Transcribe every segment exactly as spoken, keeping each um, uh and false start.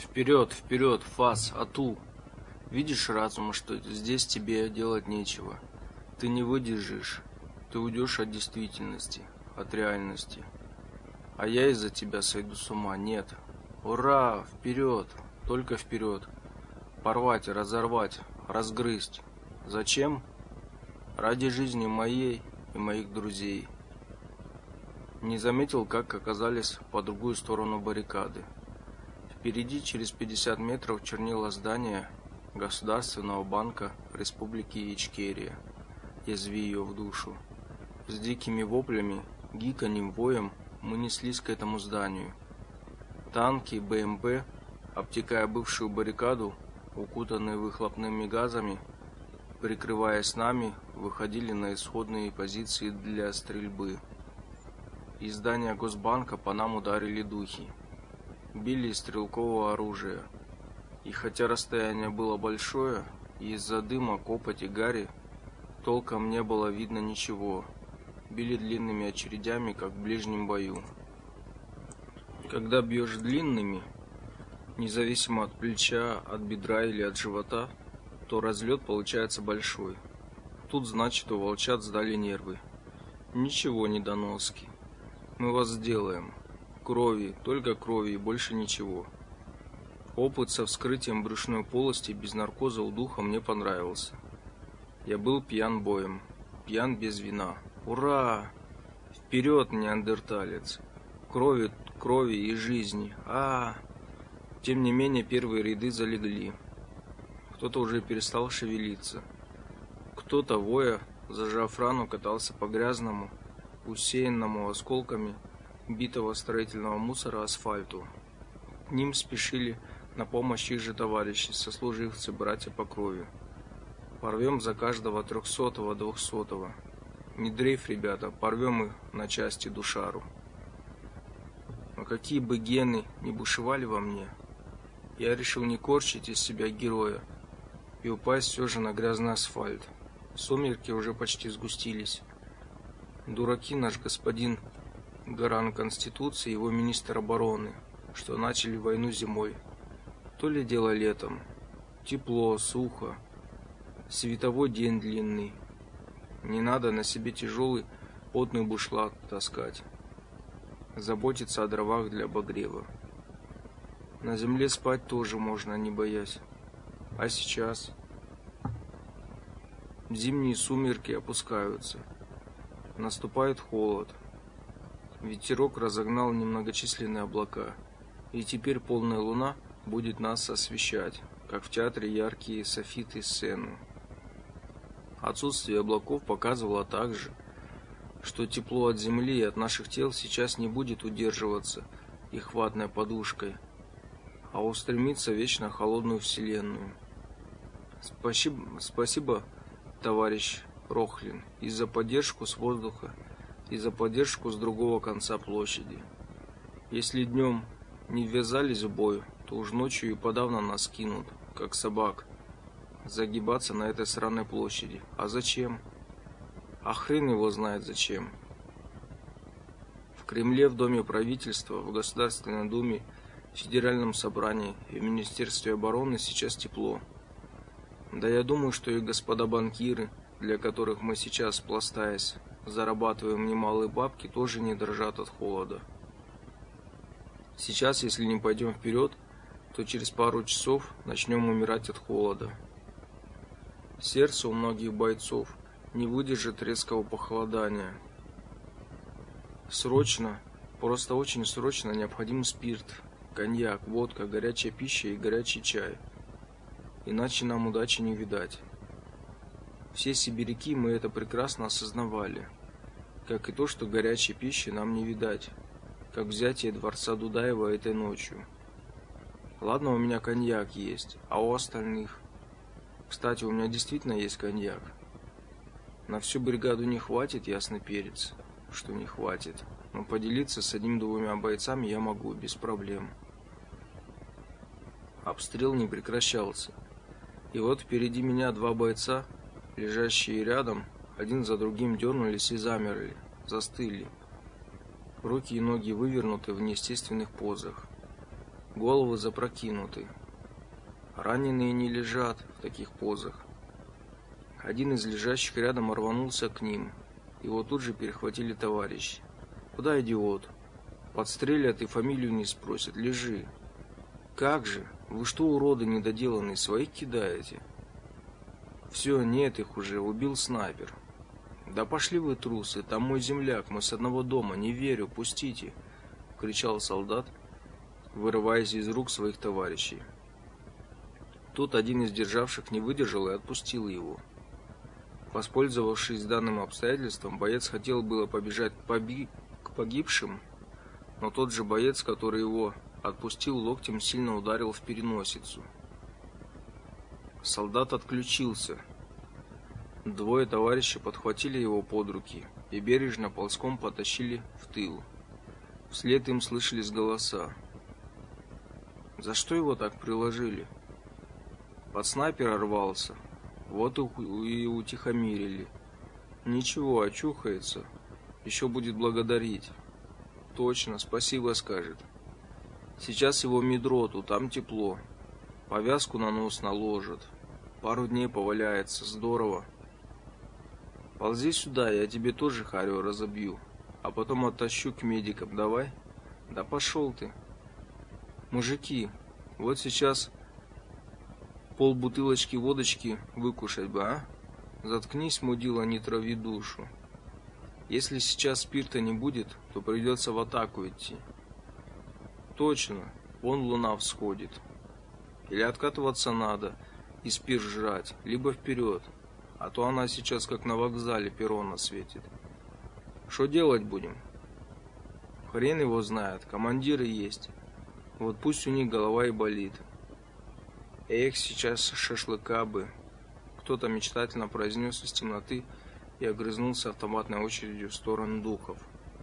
Вперед, вперед, фас, ату! Видишь, разум, что здесь тебе делать нечего. Ты не выдержишь, ты уйдешь от действительности, от реальности. А я из-за тебя сойду с ума, нет. Ура, вперед, только вперед. Порвать, разорвать, разгрызть. Зачем? Ради жизни моей и моих друзей. Не заметил, как оказались по другую сторону баррикады. Впереди через пятьдесят метров чернило здание Государственного банка Республики Ичкерия. Язви ее в душу. С дикими воплями, гиканьем, воем мы неслись к этому зданию. Танки, БМП, обтекая бывшую баррикаду, укутанные выхлопными газами, прикрываясь нами, выходили на исходные позиции для стрельбы. Из здания Госбанка по нам ударили духи. Били из стрелкового оружия. И хотя расстояние было большое, и из-за дыма, копоти, гари толком не было видно ничего. Били длинными очередями, как в ближнем бою. Когда бьешь длинными, независимо от плеча, от бедра или от живота, то разлет получается большой. Тут, значит, у волчат сдали нервы. Ничего, недоноски. Мы вас сделаем. Крови, только крови и больше ничего. Опыт со вскрытием брюшной полости без наркоза у духа мне понравился. Я был пьян боем, пьян без вина. Ура! Вперед, неандерталец! Крови, крови и жизни. А! Тем не менее, первые ряды залегли. Кто-то уже перестал шевелиться. Кто-то, воя, зажав рану, катался по грязному, усеянному осколками битого строительного мусора асфальту. К ним спешили на помощь их же товарищи, сослуживцы, братья по крови. Порвем за каждого трехсотого, двухсотого. Не дрейф, ребята, порвем их на части душару. Но какие бы гены ни бушевали во мне, я решил не корчить из себя героя и упасть все же на грязный асфальт. Сумерки уже почти сгустились. Дураки наш господин гарант Конституции и его министр обороны, что начали войну зимой. То ли дело летом. Тепло, сухо. Световой день длинный. Не надо на себе тяжелый потный бушлат таскать. Заботиться о дровах для обогрева. На земле спать тоже можно, не боясь. А сейчас? Зимние сумерки опускаются. Наступает холод. Ветерок разогнал немногочисленные облака, и теперь полная луна будет нас освещать, как в театре яркие софиты сцены. Отсутствие облаков показывало также, что тепло от земли и от наших тел сейчас не будет удерживаться их ватной подушкой, а устремится в вечно холодную вселенную. Спасибо, спасибо, товарищ Рохлин, и за поддержку с воздуха, и за поддержку с другого конца площади. Если днем не ввязались в бой, то уж ночью и подавно нас кинут, как собак, загибаться на этой сраной площади. А зачем? А хрен его знает зачем. В Кремле, в Доме правительства, в Государственной Думе, в Федеральном собрании и в Министерстве обороны сейчас тепло. Да я думаю, что и господа банкиры, для которых мы сейчас, пластаясь, зарабатываем немалые бабки, тоже не дрожат от холода. Сейчас, если не пойдем вперед, то через пару часов начнем умирать от холода. Сердце у многих бойцов не выдержит резкого похолодания. Срочно, просто очень срочно необходим спирт, коньяк, водка, горячая пища и горячий чай. Иначе нам удачи не видать. Все сибиряки мы это прекрасно осознавали, как и то, что горячей пищи нам не видать, как взятие дворца Дудаева этой ночью. Ладно, у меня коньяк есть, а у остальных? Кстати, у меня действительно есть коньяк. На всю бригаду не хватит, ясный перец, что не хватит, но поделиться с одним-двумя бойцами я могу, без проблем. Обстрел не прекращался, и вот впереди меня два бойца, лежащие рядом, один за другим дернулись и замерли, застыли. Руки и ноги вывернуты в неестественных позах. головы запрокинуты. Раненые не лежат в таких позах. Один из лежащих рядом рванулся к ним. Его тут же перехватили товарищи. «Куда, идиот? Подстрелят и фамилию не спросят. Лежи». «Как же? Вы что, уроды недоделанные, своих кидаете?» «Все, нет их уже, убил снайпер». «Да пошли вы, трусы, там мой земляк, мы с одного дома, не верю, пустите!» — кричал солдат, вырываясь из рук своих товарищей. Тут один из державших не выдержал и отпустил его. Воспользовавшись данным обстоятельством, боец хотел было побежать к, поби... к погибшим, но тот же боец, который его отпустил, локтем сильно ударил в переносицу. Солдат отключился. Двое товарищей подхватили его под руки и бережно ползком потащили в тыл. Вслед им слышались голоса. «За что его так приложили?» «Под снайпера рвался. Вот и утихомирили. Ничего, очухается. Еще будет благодарить». «Точно, спасибо скажет. Сейчас его в медроту, там тепло. Повязку на нос наложат. Пару дней поваляется. Здорово. Ползи сюда, я тебе тоже харю разобью. А потом оттащу к медикам. Давай?» «Да пошел ты». «Мужики, вот сейчас полбутылочки водочки выкушать бы, а? Заткнись, мудила, не трави душу. Если сейчас спирта не будет, то придется в атаку идти». «Точно, вон луна всходит. Или откатываться надо и спирт жрать, либо вперед, а то она сейчас как на вокзале перрона светит. Что делать будем?» «Хрен его знает, командиры есть. Вот пусть у них голова и болит». «Эх, сейчас шашлыка бы», — кто-то мечтательно произнес из темноты и огрызнулся автоматной очередью в сторону духов.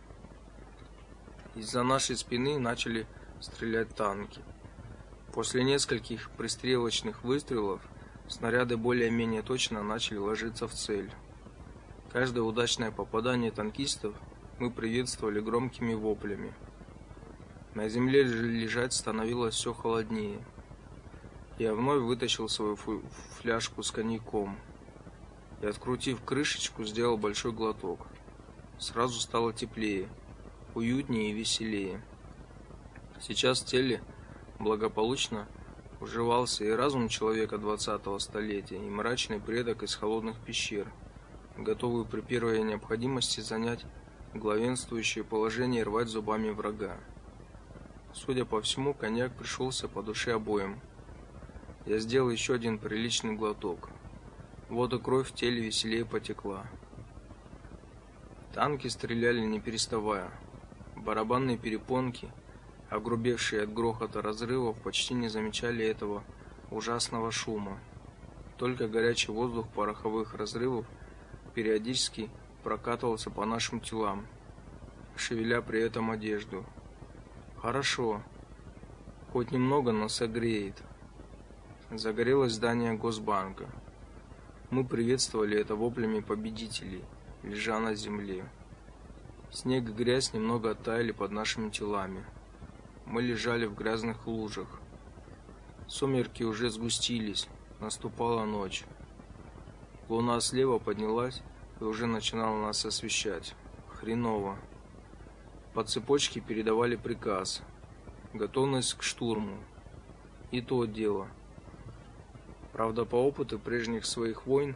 Из-за нашей спины начали стрелять танки. После нескольких пристрелочных выстрелов снаряды более-менее точно начали ложиться в цель. Каждое удачное попадание танкистов мы приветствовали громкими воплями. На земле лежать становилось все холоднее. Я вновь вытащил свою фляжку с коньяком и, открутив крышечку, сделал большой глоток. Сразу стало теплее, уютнее и веселее. Сейчас в теле благополучно уживался и разум человека двадцатого столетия, и мрачный предок из холодных пещер, готовый при первой необходимости занять главенствующее положение и рвать зубами врага. Судя по всему, коньяк пришелся по душе обоим. Я сделал еще один приличный глоток. Вот и кровь в теле веселее потекла. Танки стреляли не переставая. Барабанные перепонки, огрубевшие от грохота разрывов, почти не замечали этого ужасного шума. Только горячий воздух пороховых разрывов периодически прокатывался по нашим телам, шевеля при этом одежду. Хорошо. Хоть немного, но согреет. Загорелось здание Госбанка. Мы приветствовали это воплями победителей, лежа на земле. Снег и грязь немного оттаяли под нашими телами. Мы лежали в грязных лужах. Сумерки уже сгустились, наступала ночь. Луна слева поднялась и уже начинала нас освещать. Хреново. По цепочке передавали приказ. Готовность к штурму. И то дело. Правда, по опыту прежних своих войн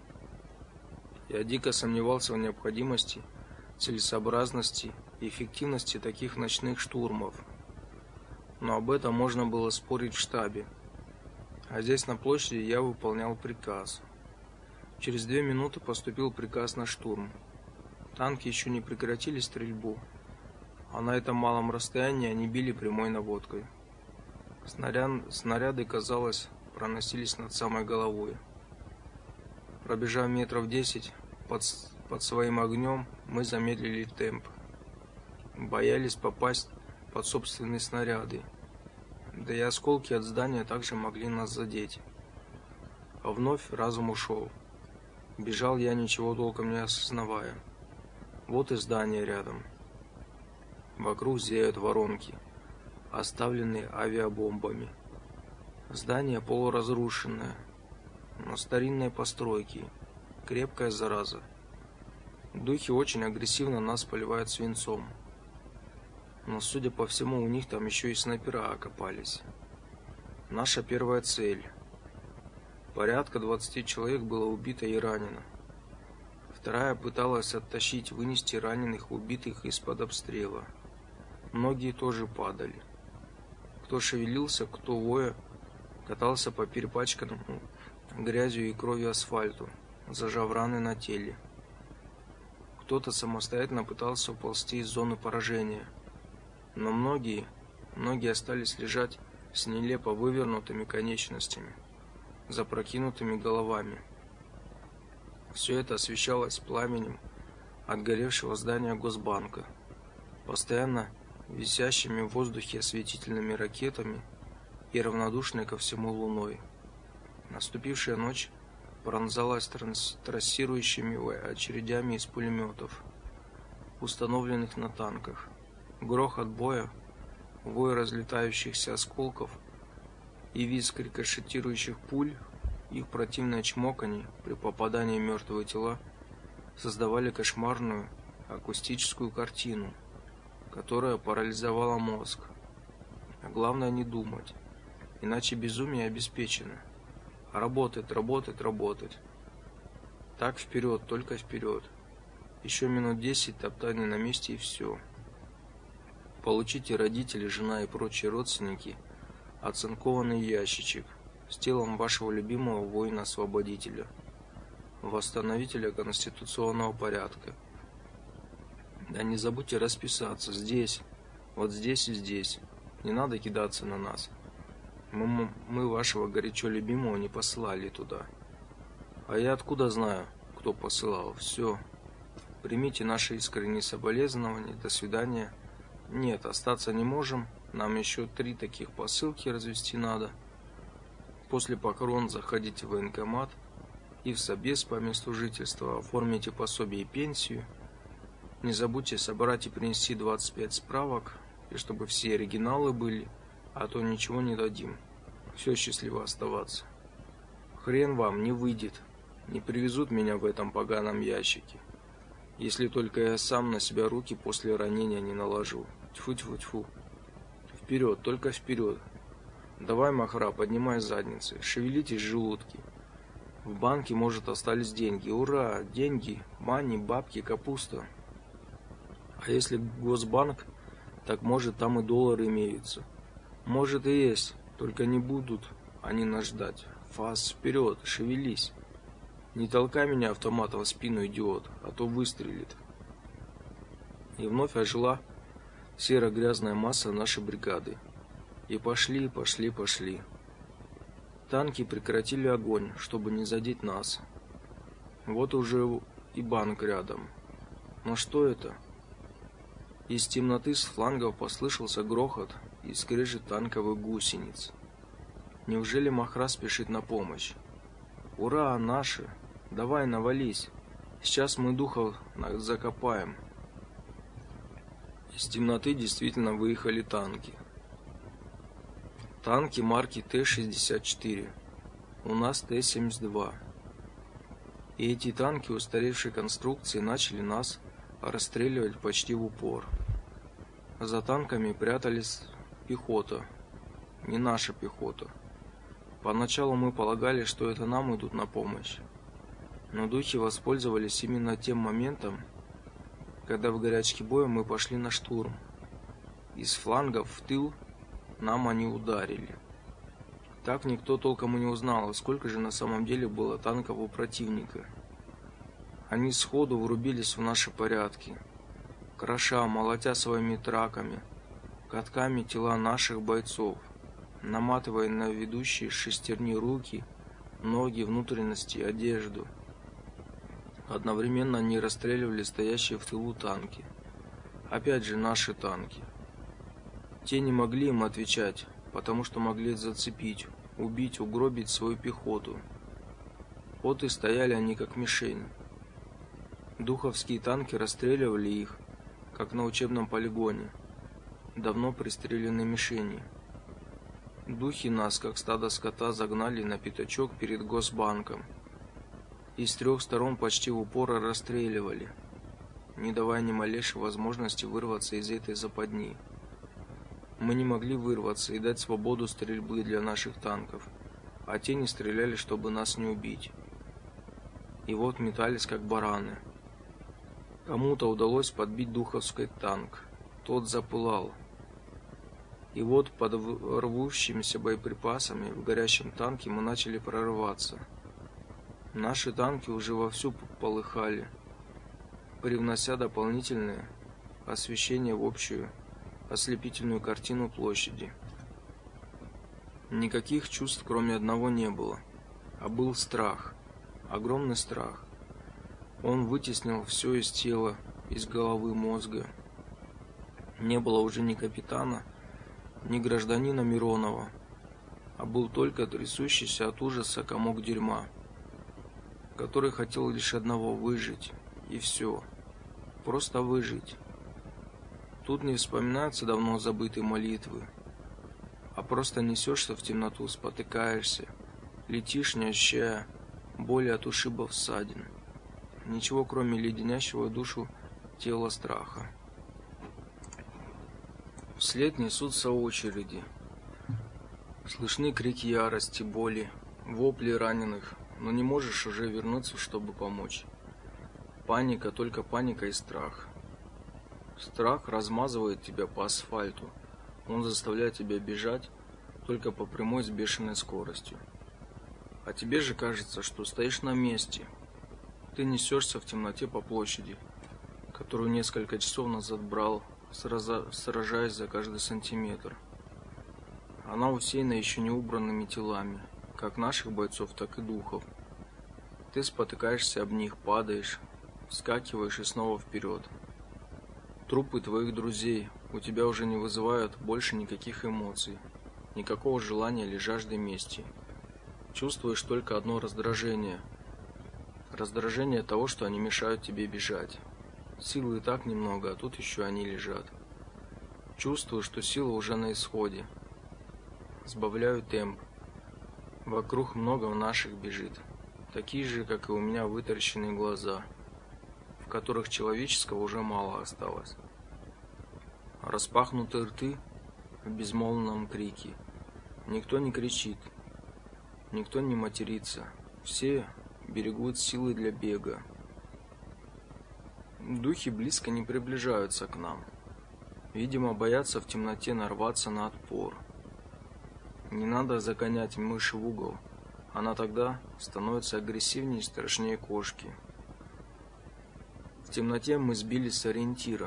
я дико сомневался в необходимости, целесообразности и эффективности таких ночных штурмов. Но об этом можно было спорить в штабе. А здесь на площади я выполнял приказ. Через две минуты поступил приказ на штурм. Танки еще не прекратили стрельбу, а на этом малом расстоянии они били прямой наводкой. Снаряд... Снаряды, казалось, проносились над самой головой. Пробежав метров десять под, под своим огнем, мы замедлили темп. Боялись попасть под собственные снаряды. Да и осколки от здания также могли нас задеть. А вновь разум ушел. Бежал я, ничего толком не осознавая. Вот и здание рядом. Вокруг зияют воронки. оставленные авиабомбами. Здание полуразрушенное, но старинные постройки, крепкая зараза. Духи очень агрессивно нас поливают свинцом. Но, судя по всему, у них там еще и снайпера окопались. Наша первая цель. Порядка двадцати человек было убито и ранено. Вторая пыталась оттащить, вынести раненых, убитых из-под обстрела. Многие тоже падали. Кто шевелился, кто воя, катался по перепачканному грязью и кровью асфальту, зажав раны на теле. Кто-то самостоятельно пытался уползти из зоны поражения. Но многие, многие остались лежать с нелепо вывернутыми конечностями, запрокинутыми головами. Все это освещалось пламенем от горевшего здания Госбанка, постоянно висящими в воздухе осветительными ракетами и равнодушной ко всему луной. Наступившая ночь пронзалась трасс трассирующими очередями из пулеметов, установленных на танках. Грохот боя, вой разлетающихся осколков и визг рикошетирующих пуль, их противное чмоканье при попадании в мертвые тела создавали кошмарную акустическую картину, которая парализовала мозг. А главное не думать, иначе безумие обеспечено. А работать, работать, работать. Так вперед, только вперед. Еще минут десять топтания на месте и все. Получите, родители, жена и прочие родственники, оцинкованный ящичек с телом вашего любимого воина-освободителя, восстановителя конституционного порядка. Да не забудьте расписаться здесь, вот здесь и здесь. Не надо кидаться на нас. Мы, мы вашего горячо любимого не посылали туда. А я откуда знаю, кто посылал? Все. Примите наши искренние соболезнования. До свидания. Нет, остаться не можем. Нам еще три таких посылки развести надо. После похорон заходите в военкомат и в собес по месту жительства, оформите пособие и пенсию. Не забудьте собрать и принести двадцать пять справок, и чтобы все оригиналы были, а то ничего не дадим. Все, счастливо оставаться. Хрен вам, не выйдет. Не привезут меня в этом поганом ящике. Если только я сам на себя руки после ранения не наложу. Тьфу-тьфу-тьфу. Вперед, только вперед. Давай, Махра, поднимай задницы. Шевелитесь, желудки. В банке, может, остались деньги. Ура! Деньги, мани, бабки, капуста. А если Госбанк, так может там и доллары имеются. Может и есть, только не будут они нас ждать. Фас, вперед, шевелись. Не толкай меня автоматом в спину, идиот, а то выстрелит. И вновь ожила серо-грязная масса нашей бригады. И пошли, пошли, пошли. Танки прекратили огонь, чтобы не задеть нас. Вот уже и банк рядом. Но что это? Из темноты с флангов послышался грохот и скрежет танковых гусениц. Неужели Махра спешит на помощь? Ура, наши! Давай, навались! Сейчас мы духов закопаем. Из темноты действительно выехали танки. Танки марки Т шестьдесят четыре. У нас Т семьдесят два. И эти танки устаревшей конструкции начали нас расстреливать почти в упор. За танками прятались пехота. Не наша пехота. Поначалу мы полагали, что это нам идут на помощь. Но духи воспользовались именно тем моментом, когда в горячке боя мы пошли на штурм. Из флангов в тыл нам они ударили. Так никто толком и не узнал, сколько же на самом деле было танков у противника. Они сходу врубились в наши порядки, кроша, молотя своими траками, катками тела наших бойцов, наматывая на ведущие шестерни руки, ноги, внутренности, одежду. Одновременно они расстреливали стоящие в тылу танки. Опять же наши танки. Те не могли им отвечать, потому что могли зацепить, убить, угробить свою пехоту. Вот и стояли они как мишень. Духовские танки расстреливали их, как на учебном полигоне. давно пристреленной мишени. Духи нас, как стадо скота, загнали на пятачок перед Госбанком и с трех сторон почти в упор расстреливали, не давая ни малейшей возможности вырваться из этой западни. Мы не могли вырваться и дать свободу стрельбы для наших танков, а те не стреляли, чтобы нас не убить. И вот метались, как бараны. Кому-то удалось подбить духовский танк. Тот запылал. И вот под рвущимися боеприпасами в горящем танке мы начали прорываться. Наши танки уже вовсю полыхали, привнося дополнительное освещение в общую ослепительную картину площади. Никаких чувств, кроме одного, не было, а был страх, огромный страх. Он вытеснил все из тела, из головы, мозга. Не было уже ни капитана, ни гражданина Миронова, а был только трясущийся от ужаса комок дерьма, который хотел лишь одного — выжить, и все, просто выжить. Тут не вспоминаются давно забытые молитвы, а просто несешься в темноту, спотыкаешься, летишь, не ощущая боли от ушибов, ссадин. Ничего, кроме леденящего душу тела страха. Вслед несутся очереди. Слышны крики ярости, боли, вопли раненых, но не можешь уже вернуться, чтобы помочь. Паника, только паника и страх. Страх размазывает тебя по асфальту. Он заставляет тебя бежать только по прямой с бешеной скоростью. А тебе же кажется, что стоишь на месте. Ты несешься в темноте по площади, которую несколько часов назад брал, сражаясь за каждый сантиметр. Она усеяна еще не убранными телами, как наших бойцов, так и духов. Ты спотыкаешься об них, падаешь, вскакиваешь и снова вперед. Трупы твоих друзей у тебя уже не вызывают больше никаких эмоций, никакого желания или жажды мести. Чувствуешь только одно раздражение. Раздражение того, что они мешают тебе бежать. Силы и так немного, а тут еще они лежат. Чувствую, что сила уже на исходе. Сбавляю темп. Вокруг много наших бежит. Такие же, как и у меня, вытаращенные глаза, в которых человеческого уже мало осталось. Распахнутые рты в безмолвном крике. Никто не кричит. Никто не матерится. Все берегут силы для бега. Духи близко не приближаются к нам. Видимо, боятся в темноте нарваться на отпор. Не надо загонять мышь в угол. Она тогда становится агрессивнее и страшнее кошки. В темноте мы сбились с ориентира.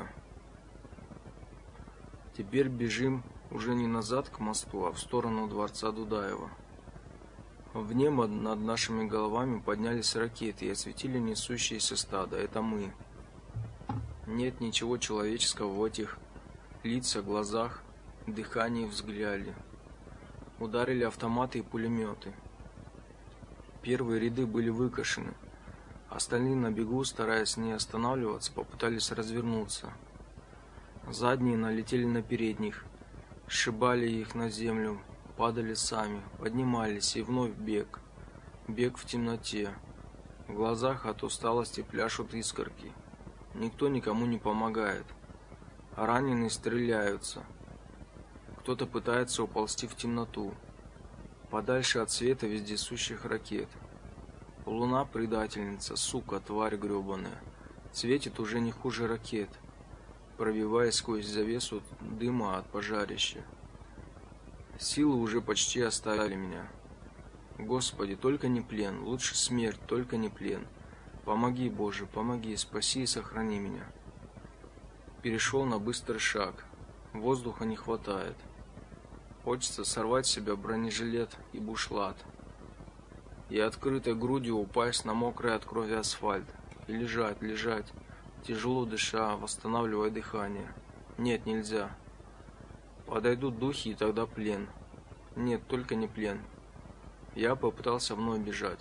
Теперь бежим уже не назад к мосту, а в сторону дворца Дудаева. В небо над нашими головами поднялись ракеты и осветили несущиеся стадо. Это мы. Нет ничего человеческого в этих лицах, глазах, дыхании, взгляде. Ударили автоматы и пулеметы. Первые ряды были выкошены. Остальные на бегу, стараясь не останавливаться, попытались развернуться. Задние налетели на передних, сшибали их на землю, падали сами, поднимались и вновь бег. Бег в темноте. В глазах от усталости пляшут искорки. Никто никому не помогает. А раненые стреляются. Кто-то пытается уползти в темноту, подальше от света вездесущих ракет. Луна предательница, сука, тварь гребаная, светит уже не хуже ракет, пробиваясь сквозь завесу дыма от пожарища. Силы уже почти оставили меня. Господи, только не плен, лучше смерть, только не плен. Помоги, Боже, помоги, спаси и сохрани меня. Перешел на быстрый шаг. Воздуха не хватает. Хочется сорвать с себя бронежилет и бушлат. И открытой грудью упасть на мокрый от крови асфальт. И лежать, лежать, тяжело дыша, восстанавливая дыхание. Нет, нельзя. Подойдут духи, и тогда плен. Нет, только не плен. Я попытался вновь бежать.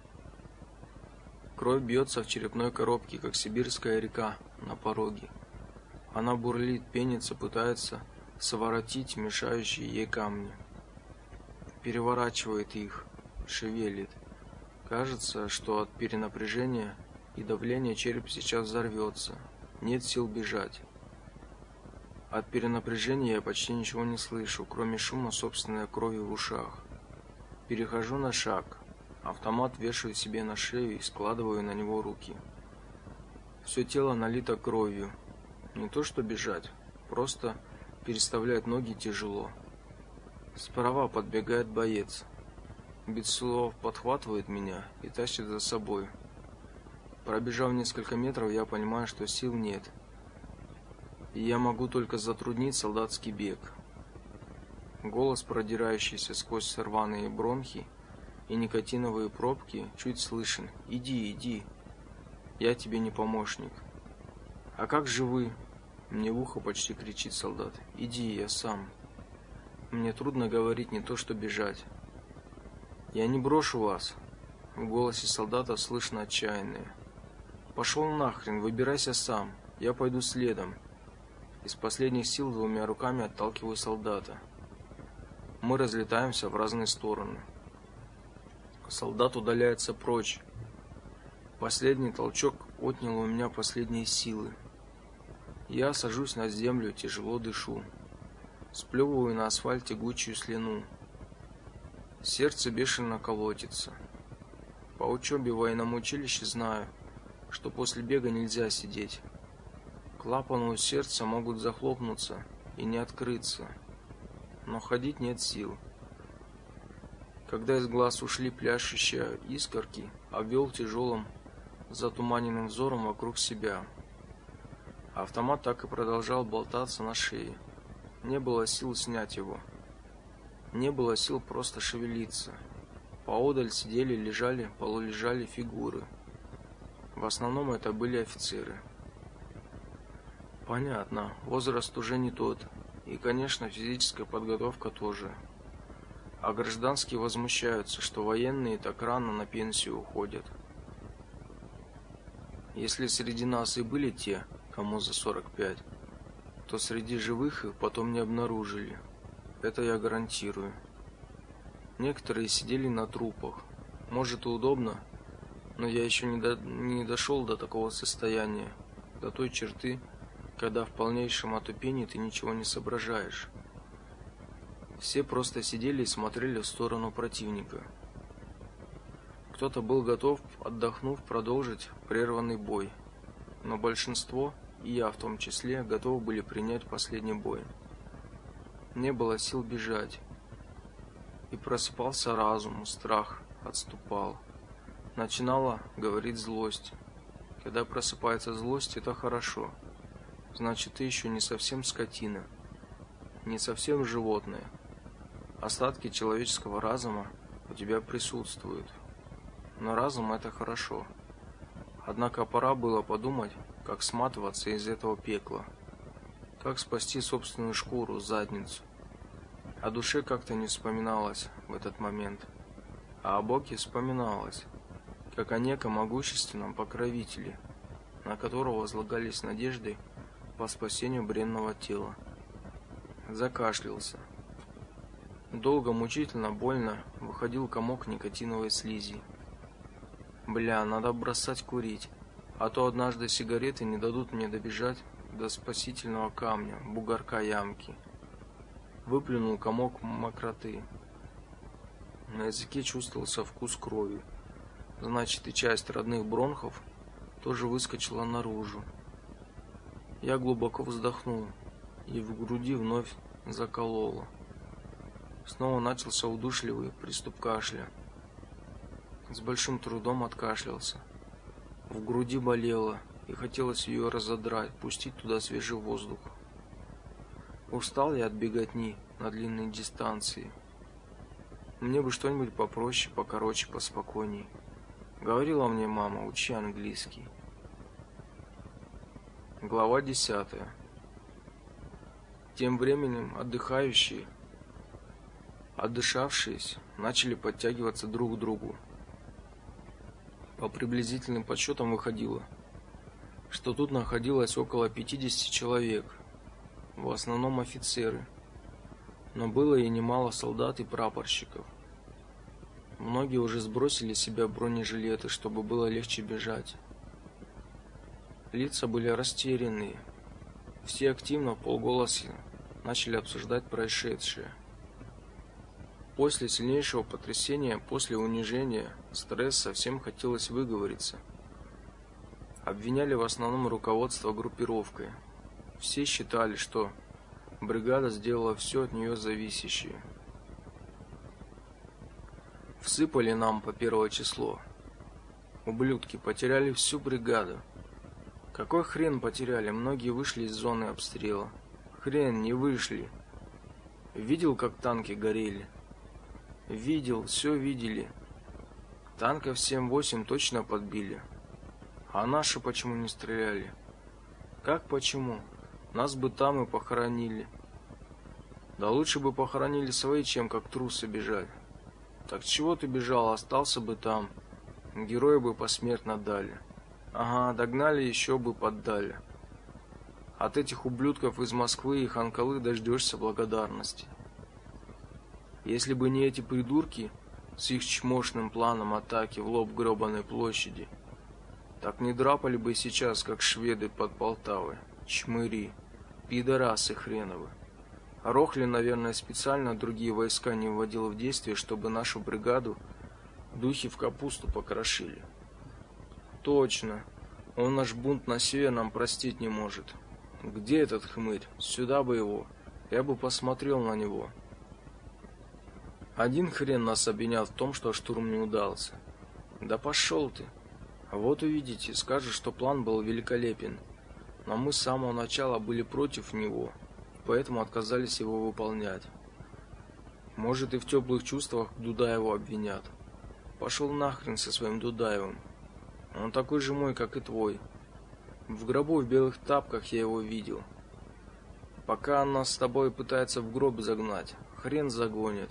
Кровь бьется в черепной коробке, как сибирская река на пороге. Она бурлит, пенится, пытается своротить мешающие ей камни. Переворачивает их, шевелит. Кажется, что от перенапряжения и давления череп сейчас взорвется. Нет сил бежать. От перенапряжения я почти ничего не слышу, кроме шума собственной крови в ушах. Перехожу на шаг. Автомат вешаю себе на шею и складываю на него руки. Все тело налито кровью. Не то что бежать, просто переставлять ноги тяжело. Справа подбегает боец. Без слов подхватывает меня и тащит за собой. Пробежав несколько метров, я понимаю, что сил нет. И я могу только затруднить солдатский бег. Голос, продирающийся сквозь рваные бронхи и никотиновые пробки, чуть слышен. «Иди, иди, я тебе не помощник». «А как же вы?» Мне в ухо почти кричит солдат. «Иди, я сам». Мне трудно говорить, не то что бежать. «Я не брошу вас». В голосе солдата слышно отчаяние. «Пошел нахрен, выбирайся сам, я пойду следом». Из последних сил двумя руками отталкиваю солдата. Мы разлетаемся в разные стороны. Солдат удаляется прочь. Последний толчок отнял у меня последние силы. Я сажусь на землю, тяжело дышу. Сплевываю на асфальт тягучую слюну. Сердце бешено колотится. По учебе в военном училище знаю, что после бега нельзя сидеть. Клапаны у сердца могут захлопнуться и не открыться, но ходить нет сил. Когда из глаз ушли пляшущие искорки, обвел тяжелым, затуманенным взором вокруг себя. Автомат так и продолжал болтаться на шее. Не было сил снять его. Не было сил просто шевелиться. Поодаль сидели, лежали, полулежали фигуры. В основном это были офицеры. Понятно, возраст уже не тот. И, конечно, физическая подготовка тоже. А гражданские возмущаются, что военные так рано на пенсию уходят. Если среди нас и были те, кому за сорок пять, то среди живых их потом не обнаружили. Это я гарантирую. Некоторые сидели на трупах. Может, и удобно, но я еще не, до, не дошел до такого состояния, до той черты, когда в полнейшем отупении ты ничего не соображаешь. Все просто сидели и смотрели в сторону противника. Кто-то был готов, отдохнув, продолжить прерванный бой, но большинство, и я в том числе, готовы были принять последний бой. Не было сил бежать. И просыпался разум, страх отступал. Начинала говорить злость. Когда просыпается злость, это хорошо. Значит, ты еще не совсем скотина, не совсем животное. Остатки человеческого разума у тебя присутствуют. Но разум — это хорошо. Однако пора было подумать, как сматываться из этого пекла. Как спасти собственную шкуру, задницу. О душе как-то не вспоминалось в этот момент. А о Боге вспоминалось, как о неком могущественном покровителе, на которого возлагались надежды по спасению бренного тела. Закашлялся. Долго, мучительно, больно выходил комок никотиновой слизи. Бля, надо бросать курить, а то однажды сигареты не дадут мне добежать до спасительного камня, бугорка ямки. Выплюнул комок мокроты. На языке чувствовался вкус крови. Значит, и часть родных бронхов тоже выскочила наружу. Я глубоко вздохнул, и в груди вновь закололо. Снова начался удушливый приступ кашля. С большим трудом откашлялся. В груди болело, и хотелось ее разодрать, пустить туда свежий воздух. Устал я от беготни на длинной дистанции. Мне бы что-нибудь попроще, покороче, поспокойней. Говорила мне мама: учи английский. Глава десятая. Тем временем отдыхающие, отдышавшись, начали подтягиваться друг к другу. По приблизительным подсчетам выходило, что тут находилось около пятидесяти человек. в основном офицеры, но было и немало солдат и прапорщиков. Многие уже сбросили с себя бронежилеты, чтобы было легче бежать. Лица были растерянные. Все активно вполголоса начали обсуждать происшедшее. После сильнейшего потрясения, после унижения, стресса, всем хотелось выговориться. Обвиняли в основном руководство группировкой. Все считали, что бригада сделала все от нее зависящее. Всыпали нам по первое число. Ублюдки потеряли всю бригаду. Какой хрен потеряли? Многие вышли из зоны обстрела. Хрен, не вышли. Видел, как танки горели? Видел, все видели. Танков семь-восемь точно подбили. А наши почему не стреляли? Как почему? Нас бы там и похоронили. Да лучше бы похоронили свои, чем как трусы бежать. Так чего ты бежал, остался бы там. Героя бы посмертно дали. Ага, догнали, еще бы поддали. От этих ублюдков из Москвы и Ханкалы дождешься благодарности. Если бы не эти придурки с их чмошным планом атаки в лоб гребаной площади, так не драпали бы сейчас, как шведы под Полтавой. Чмыри, пидорасы хреновы. Рохли, наверное, специально другие войска не вводил в действие, чтобы нашу бригаду духи в капусту покрошили. Точно. Он наш бунт на северном простить не может. Где этот хмырь? Сюда бы его. Я бы посмотрел на него. Один хрен нас обвинял в том, что штурм не удался. Да пошел ты. Вот увидите, скажешь, что план был великолепен. Но мы с самого начала были против него, поэтому отказались его выполнять. Может, и в теплых чувствах Дудаева обвинят. Пошел нахрен со своим Дудаевым. Он такой же мой, как и твой. В гробу в белых тапках я его видел. Пока он нас с тобой пытается в гроб загнать, хрен загонит.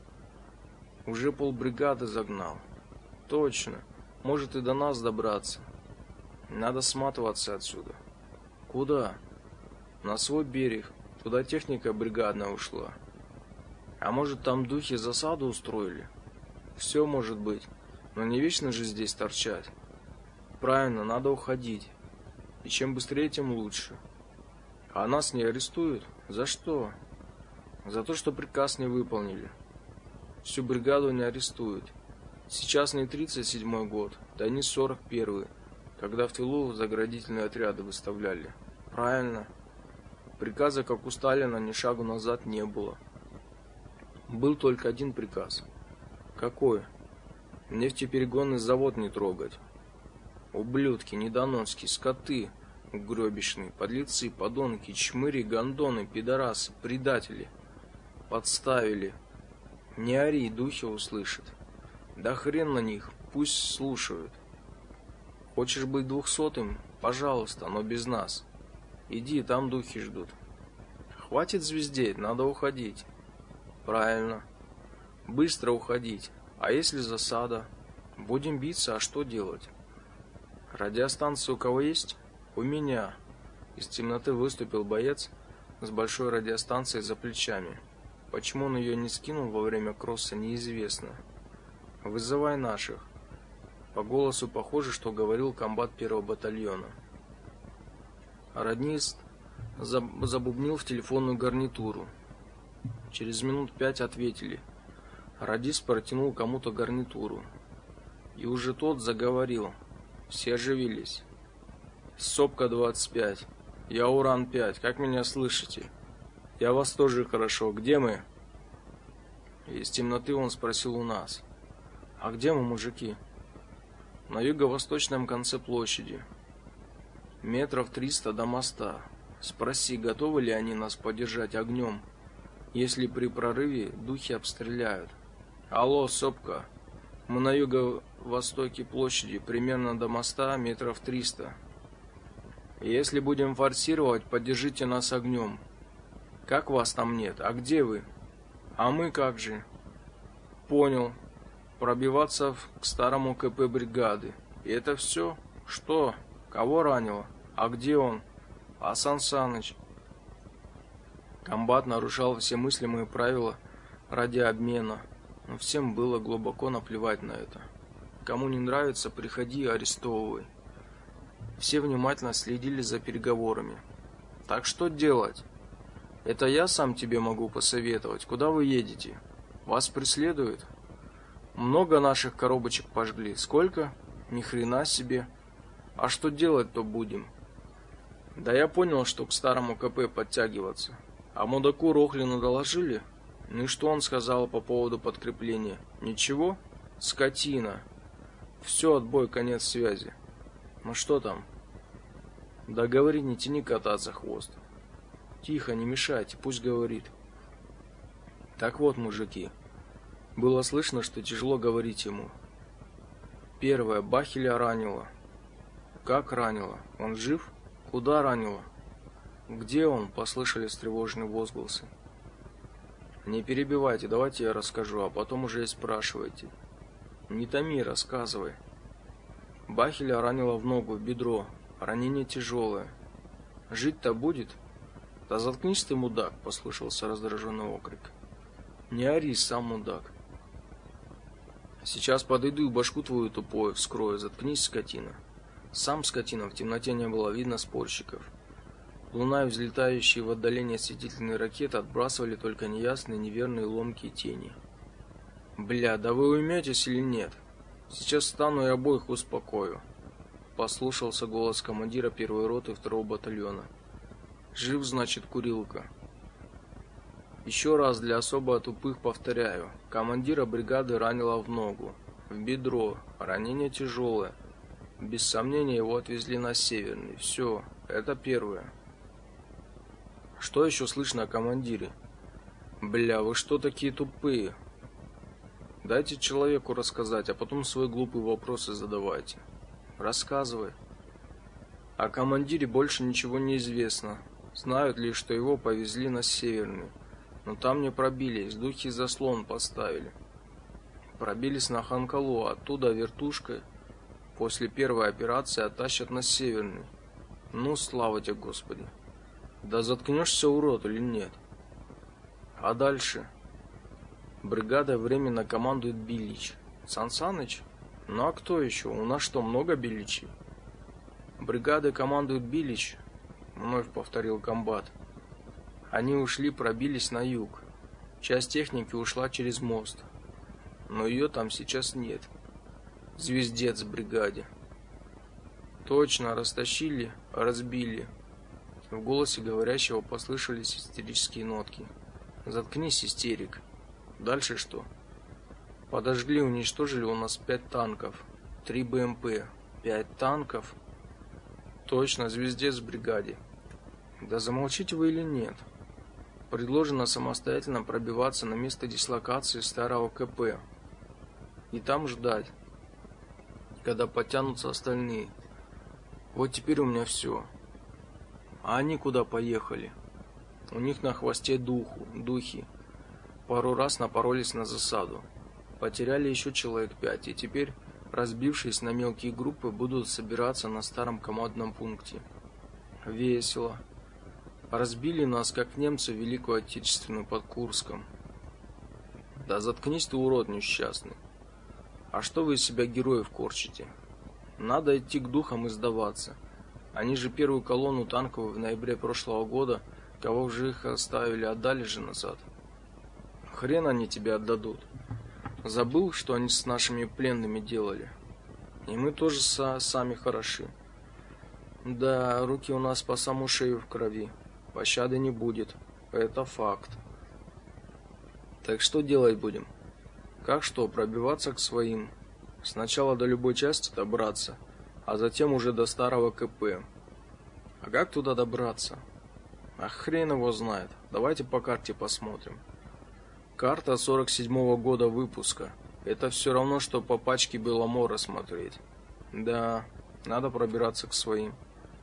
Уже полбригады загнал. Точно. Может и до нас добраться. Надо сматываться отсюда. Куда? На свой берег. Туда техника бригадная ушла. А может, там духи засаду устроили? Все может быть. Но не вечно же здесь торчать. Правильно, надо уходить. И чем быстрее, тем лучше. А нас не арестуют? За что? За то, что приказ не выполнили. Всю бригаду не арестуют. Сейчас не тридцать седьмой год, да не сорок первый, когда в тылу заградительные отряды выставляли. Правильно. Приказа, как у Сталина, ни шагу назад не было. Был только один приказ. Какой? Нефтеперегонный завод не трогать. Ублюдки, недоноски, скоты, угробищные, подлецы, подонки, чмыри, гондоны, пидорасы, предатели. Подставили. Не ори, духи услышат. Да хрен на них, пусть слушают. Хочешь быть двухсотым? Пожалуйста, но без нас. Иди, там духи ждут. Хватит звездеть, надо уходить. Правильно. Быстро уходить. А если засада? Будем биться, а что делать? Радиостанция у кого есть? У меня. Из темноты выступил боец с большой радиостанцией за плечами. Почему он ее не скинул во время кросса, неизвестно. Вызывай наших. По голосу похоже, что говорил комбат первого батальона. Радист забубнил в телефонную гарнитуру. Через минут пять ответили. Радист протянул кому-то гарнитуру. И уже тот заговорил. Все оживились. Сопка двадцать пять. Я Уран пять. Как меня слышите? Я вас тоже хорошо. Где мы? Из темноты он спросил у нас. А где мы, мужики? На юго-восточном конце площади. Метров триста до моста. Спроси, готовы ли они нас поддержать огнем, если при прорыве духи обстреляют. Алло, сопка. Мы на юго-востоке площади, примерно до моста, метров триста. Если будем форсировать, поддержите нас огнем. Как вас там нет? А где вы? А мы как же? Понял. Пробиваться к старому КП бригады. И это все? Что? Кого ранило? А где он? А Сан Саныч? Комбат нарушал все мыслимые правила ради обмена, но всем было глубоко наплевать на это. Кому не нравится, приходи и арестовывай. Все внимательно следили за переговорами. Так что делать? Это я сам тебе могу посоветовать. Куда вы едете? Вас преследуют? Много наших коробочек пожгли. Сколько? Ни хрена себе. А что делать-то будем? Да я понял, что к старому КП подтягиваться. А мудаку Рохлину доложили? Ну и что он сказал по поводу подкрепления? Ничего? Скотина. Все, отбой, конец связи. Ну что там? Да говори, не тяни кота за хвост. Тихо, не мешайте, пусть говорит. Так вот, мужики. Было слышно, что тяжело говорить ему. Первое, Бахеля ранило. Как ранило? Он жив? Куда ранило? Где он? Послышались тревожные возгласы. Не перебивайте, давайте я расскажу, а потом уже и спрашивайте. Не томи, рассказывай. Бахеля ранило в ногу, в бедро. Ранение тяжелое. Жить-то будет? Да заткнись ты, мудак, послышался раздраженный окрик. Не ори, сам мудак. Сейчас подойду и башку твою тупую вскрою, заткнись, скотина. Сам скотина, в темноте не было видно спорщиков. Луна и взлетающие в отдалении осветительные ракеты отбрасывали только неясные, неверные ломкие тени. Бля, да вы уйметесь или нет? Сейчас встану и обоих успокою. Послушался голос командира первой роты второго батальона. Жив, значит, курилка. Еще раз для особо тупых повторяю. Командира бригады ранило в ногу, в бедро, ранение тяжелое. Без сомнения его отвезли на Северный. Все, это первое. Что еще слышно о командире? Бля, вы что такие тупые? Дайте человеку рассказать, а потом свои глупые вопросы задавайте. Рассказывай. О командире больше ничего не известно. Знают лишь, что его повезли на Северный. Но там не пробились, духи заслон поставили. Пробились на Ханкалу, оттуда вертушкой после первой операции оттащат на Северный. Ну, слава тебе, Господи. Да заткнешься, урод, или нет? А дальше? Бригадой временно командует Билич. Сан Саныч? Ну а кто еще? У нас что, много Биличей? Бригадой командует Билич, вновь повторил комбат. Они ушли, пробились на юг. Часть техники ушла через мост. Но ее там сейчас нет. Звездец в бригаде. Точно, растащили, разбили. В голосе говорящего послышались истерические нотки. Заткнись, истерик. Дальше что? Подожгли, уничтожили у нас пять танков. Три БМП. Пять танков? Точно, звездец в бригаде. Да замолчите вы или нет? Предложено самостоятельно пробиваться на место дислокации старого КП. И там ждать, когда подтянутся остальные. Вот теперь у меня все. А они куда поехали? У них на хвосте духу, духи. Пару раз напоролись на засаду. Потеряли еще человек пять, и теперь, разбившись на мелкие группы, будут собираться на старом командном пункте. Весело. Разбили нас, как немцы, Великую Отечественную под Курском. Да заткнись ты, урод несчастный. А что вы из себя героев корчите? Надо идти к духам и сдаваться. Они же первую колонну танков в ноябре прошлого года, кого в живых оставили, отдали же назад. Хрен они тебе отдадут. Забыл, что они с нашими пленными делали? И мы тоже са сами хороши. Да, руки у нас по саму шею в крови. Пощады не будет. Это факт. Так что делать будем? Как что, пробиваться к своим? Сначала до любой части добраться, а затем уже до старого КП. А как туда добраться? А хрен его знает. Давайте по карте посмотрим. Карта сорок седьмого года выпуска. Это все равно, что по пачке Беломора смотреть. Да, надо пробираться к своим.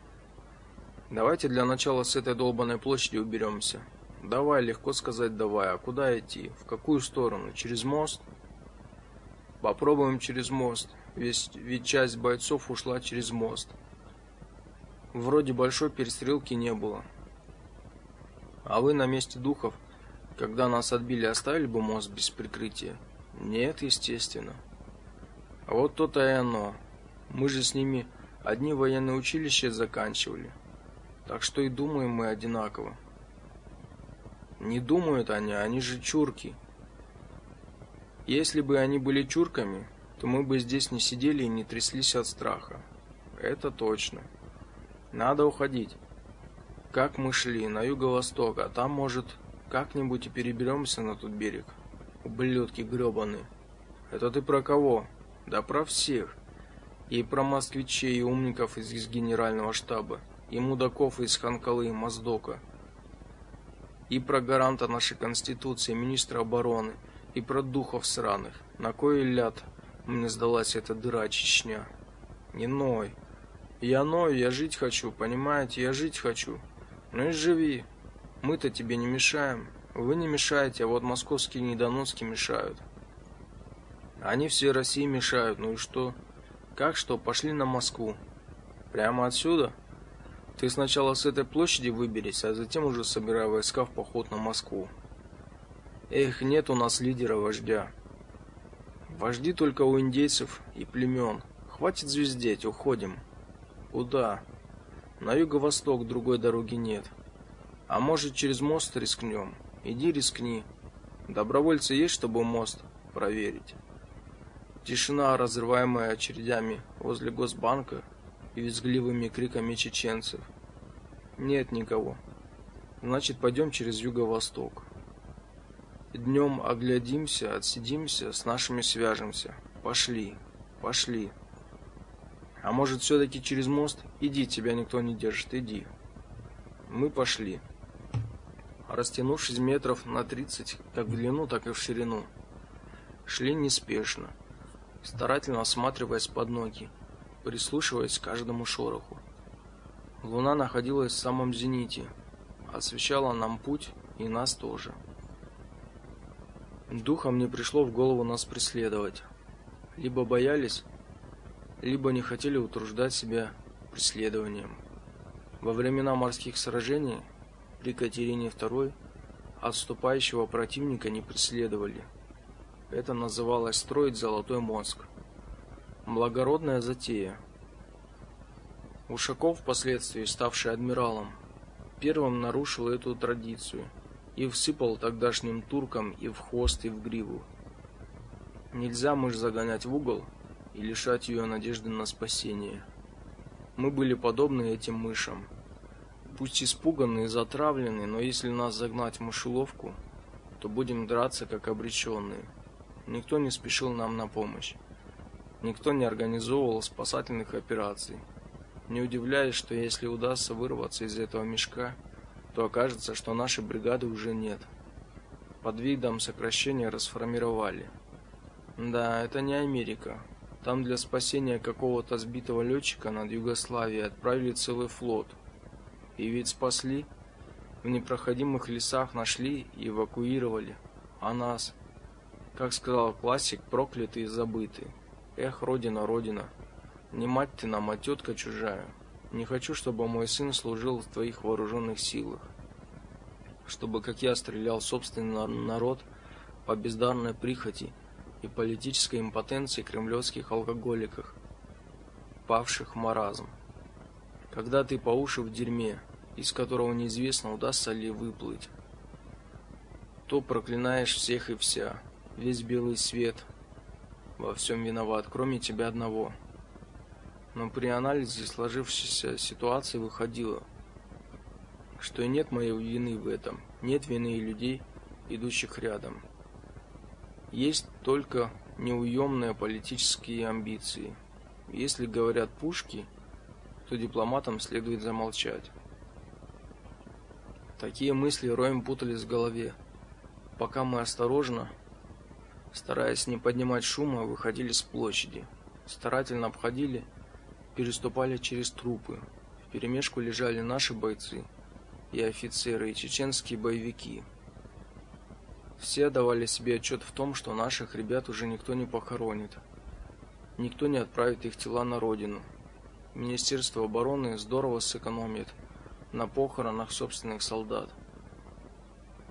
Давайте для начала с этой долбаной площади уберемся. Давай, легко сказать давай. А куда идти? В какую сторону? Через мост? Попробуем через мост. Ведь, ведь часть бойцов ушла через мост. Вроде большой перестрелки не было. А вы на месте духов, когда нас отбили, оставили бы мост без прикрытия? Нет, естественно. А вот то-то и оно. Мы же с ними одни военные училища заканчивали. Так что и думаем мы одинаково. Не думают они, они же чурки. Если бы они были чурками, то мы бы здесь не сидели и не тряслись от страха. Это точно. Надо уходить. Как мы шли на юго-восток, а там, может, как-нибудь и переберемся на тот берег. Ублюдки гребаные. Это ты про кого? Да про всех. И про москвичей, и умников из, из генерального штаба, и мудаков из Ханкалы и Моздока, и про гаранта нашей конституции, министра обороны, и про духов сраных. На кой ляд мне сдалась эта дыра Чечня? Не ной. Я ною, я жить хочу, понимаете, я жить хочу. Ну и живи. Мы-то тебе не мешаем. Вы не мешаете, а вот московские недоноски мешают. Они все России мешают, ну и что? Как что, пошли на Москву. Прямо отсюда? Ты сначала с этой площади выберись, а затем уже собирай войска в поход на Москву. Эх, нет у нас лидера-вождя. Вожди только у индейцев и племен. Хватит звездеть, уходим. Куда? На юго-восток, другой дороги нет. А может, через мост рискнем? Иди рискни. Добровольцы есть, чтобы мост проверить? Тишина, разрываемая очередями возле Госбанка и визгливыми криками чеченцев. Нет никого. Значит, пойдем через юго-восток. Днем оглядимся, отсидимся, с нашими свяжемся. Пошли, пошли. А может, все-таки через мост? Иди, тебя никто не держит, иди. Мы пошли. Растянувшись метров на тридцать, как в длину, так и в ширину. Шли неспешно, старательно осматриваясь под ноги, прислушиваясь к каждому шороху. Луна находилась в самом зените, освещала нам путь и нас тоже. Духом не пришло в голову нас преследовать. Либо боялись, либо не хотели утруждать себя преследованием. Во времена морских сражений при Екатерине второй отступающего противника не преследовали. Это называлось строить золотой мозг. Благородная затея. Ушаков, впоследствии ставший адмиралом, первым нарушил эту традицию и всыпал тогдашним туркам и в хвост, и в гриву. Нельзя мышь загонять в угол и лишать ее надежды на спасение. Мы были подобны этим мышам. Пусть испуганные и затравленные, но если нас загнать в мышеловку, то будем драться как обреченные. Никто не спешил нам на помощь. Никто не организовывал спасательных операций. Не удивляясь, что если удастся вырваться из этого мешка, то окажется, что нашей бригады уже нет. Под видом сокращения расформировали. Да, это не Америка. Там для спасения какого-то сбитого летчика над Югославией отправили целый флот. И ведь спасли, в непроходимых лесах нашли и эвакуировали. А нас, как сказал классик, проклятые и забытые. Эх, родина, родина, не мать ты нам, а тетка чужая. Не хочу, чтобы мой сын служил в твоих вооруженных силах. Чтобы, как я, стрелял собственный народ по бездарной прихоти и политической импотенции кремлевских алкоголиков, павших в маразм. Когда ты по уши в дерьме, из которого неизвестно, удастся ли выплыть, то проклинаешь всех и вся, весь белый свет, во всем виноват, кроме тебя одного. Но при анализе сложившейся ситуации выходило, что и нет моей вины в этом, нет вины и людей, идущих рядом. Есть только неуемные политические амбиции. Если говорят пушки, то дипломатам следует замолчать. Такие мысли роем путались в голове, пока мы осторожно, стараясь не поднимать шума, выходили с площади, старательно обходили, переступали через трупы. Вперемешку лежали наши бойцы, и офицеры, и чеченские боевики. Все давали себе отчет в том, что наших ребят уже никто не похоронит, никто не отправит их тела на родину. Министерство обороны здорово сэкономит на похоронах собственных солдат.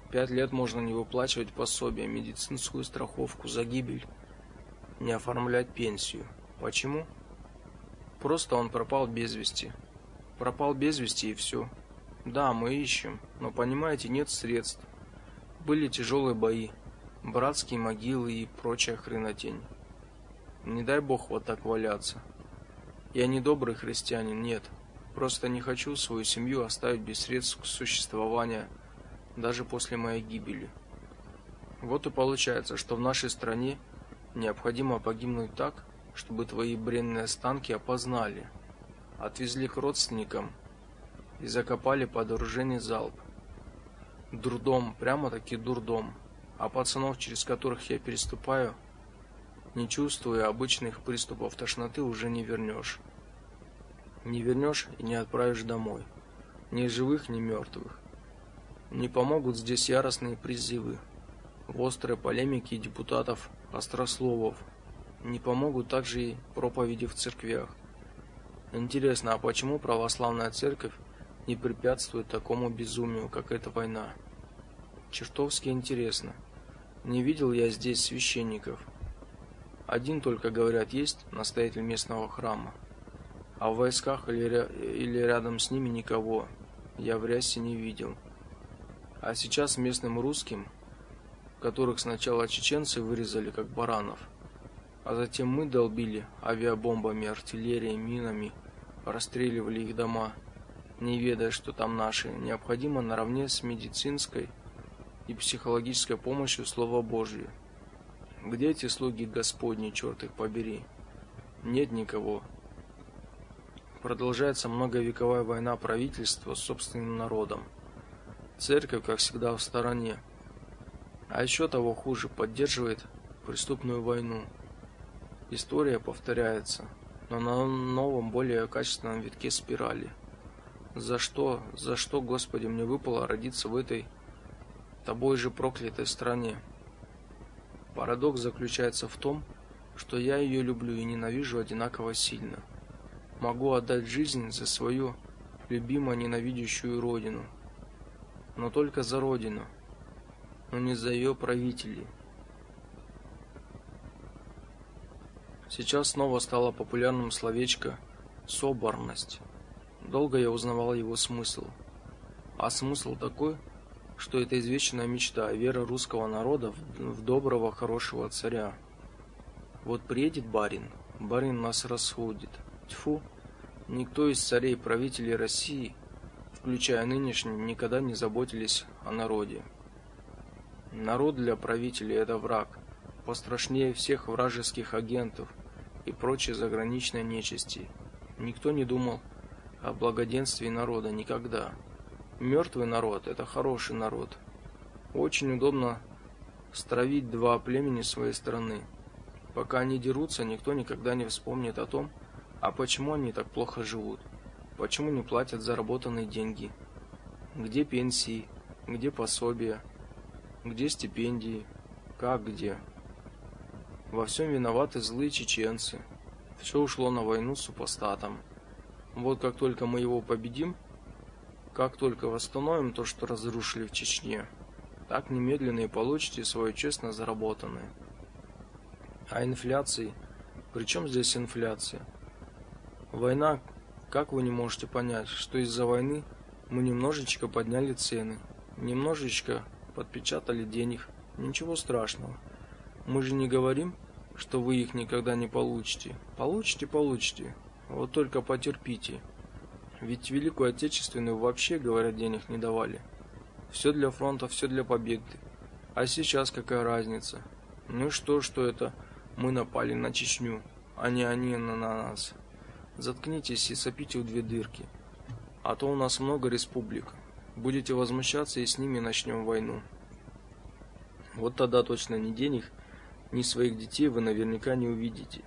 Пять лет можно не выплачивать пособие, медицинскую страховку за гибель, не оформлять пенсию. Почему? Просто он пропал без вести. Пропал без вести и все. Да, мы ищем, но, понимаете, нет средств. Были тяжелые бои, братские могилы и прочая хренотень. Не дай бог вот так валяться. Я не добрый христианин, нет. Просто не хочу свою семью оставить без средств к существованию даже после моей гибели. Вот и получается, что в нашей стране необходимо погибнуть так, чтобы твои бренные останки опознали, отвезли к родственникам и закопали под оружейный залп. Дурдом, прямо-таки дурдом. А пацанов, через которых я переступаю, не чувствуя обычных приступов тошноты, уже не вернешь. Не вернешь и не отправишь домой. Ни живых, ни мертвых. Не помогут здесь яростные призывы, острые полемики депутатов-острословов. Не помогут также и проповеди в церквях. Интересно, а почему православная церковь не препятствует такому безумию, как эта война? Чертовски интересно. Не видел я здесь священников. Один только, говорят, есть настоятель местного храма. А в войсках или, ря или рядом с ними никого я в рясе не видел. А сейчас местным русским, которых сначала чеченцы вырезали как баранов, а затем мы долбили авиабомбами, артиллерией, минами, расстреливали их дома, не ведая, что там наши, необходимо наравне с медицинской и психологической помощью Слово Божье. Где эти слуги Господни, черт их побери? Нет никого. Продолжается многовековая война правительства с собственным народом. Церковь, как всегда, в стороне. А еще того хуже, поддерживает преступную войну. История повторяется, но на новом, более качественном витке спирали. За что, за что, Господи, мне выпало родиться в этой тобой же проклятой стране? Парадокс заключается в том, что я ее люблю и ненавижу одинаково сильно. Могу отдать жизнь за свою любимо ненавидящую родину, но только за родину, но не за ее правителей. Сейчас снова стало популярным словечко «соборность». Долго я узнавал его смысл. А смысл такой, что это извечная мечта, вера русского народа в доброго, хорошего царя. Вот приедет барин, барин нас расходит. Тьфу, никто из царей, правителей России, включая нынешний, никогда не заботились о народе. Народ для правителей – это враг, пострашнее всех вражеских агентов и прочей заграничной нечисти. Никто не думал о благоденствии народа никогда. Мертвый народ – это хороший народ. Очень удобно стравить два племени своей страны. Пока они дерутся, никто никогда не вспомнит о том, а почему они так плохо живут, почему не платят заработанные деньги, где пенсии, где пособия, где стипендии, как где. Во всем виноваты злые чеченцы. Все ушло на войну с супостатом. Вот как только мы его победим, как только восстановим то, что разрушили в Чечне, так немедленно и получите свое честно заработанное. А инфляции? При чем здесь инфляция? Война, как вы не можете понять, что из-за войны мы немножечко подняли цены, немножечко подпечатали денег, ничего страшного. Мы же не говорим, что вы их никогда не получите. Получите, получите, вот только потерпите. Ведь Великую Отечественную вообще, говорят, денег не давали. Все для фронта, все для победы. А сейчас какая разница? Ну что, что это мы напали на Чечню, а не они на нас. Заткнитесь и сопите в две дырки. А то у нас много республик. Будете возмущаться, и с ними начнем войну. Вот тогда точно ни денег, ни своих детей вы наверняка не увидите.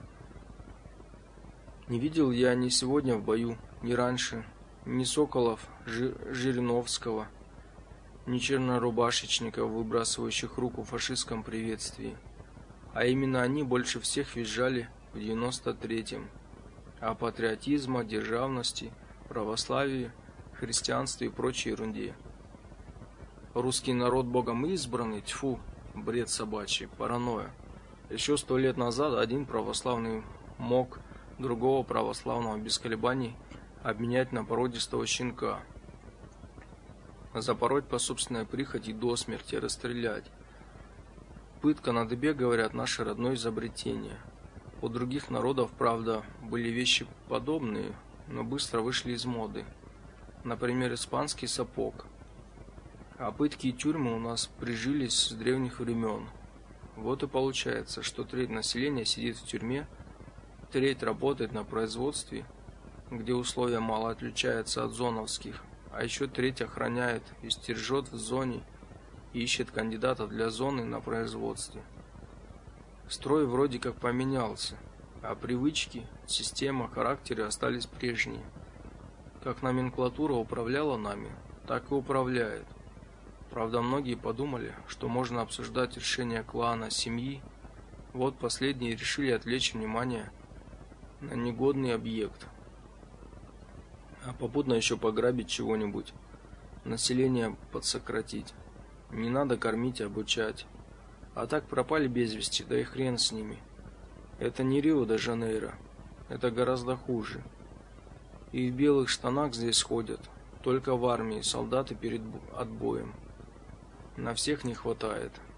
Не видел я ни сегодня в бою, ни раньше, ни Соколов, Жи Жириновского, ни чернорубашечников, выбрасывающих руку в фашистском приветствии. А именно они больше всех визжали в девяносто третьем. О патриотизме, державности, православии, христианстве и прочей ерунде. Русский народ богом избранный, тьфу, бред собачий, паранойя. Еще сто лет назад один православный мог другого православного без колебаний обменять на породистого щенка, запороть по собственной прихоти до смерти, расстрелять. Пытка на дыбе, говорят, наше родное изобретение. У других народов, правда, были вещи подобные, но быстро вышли из моды. Например, испанский сапог. А пытки и тюрьмы у нас прижились с древних времен. Вот и получается, что треть населения сидит в тюрьме, треть работает на производстве, где условия мало отличаются от зоновских, а еще треть охраняет и стережет в зоне и ищет кандидата для зоны на производстве. Строй вроде как поменялся, а привычки, система, характеры остались прежние. Как номенклатура управляла нами, так и управляет. Правда, многие подумали, что можно обсуждать решения клана, семьи. Вот последние решили отвлечь внимание на негодный объект, а попутно еще пограбить чего-нибудь, население подсократить. Не надо кормить и обучать. А так пропали без вести, да и хрен с ними. Это не Рио-де-Жанейро, это гораздо хуже. И в белых штанах здесь ходят только в армии солдаты перед отбоем. На всех не хватает.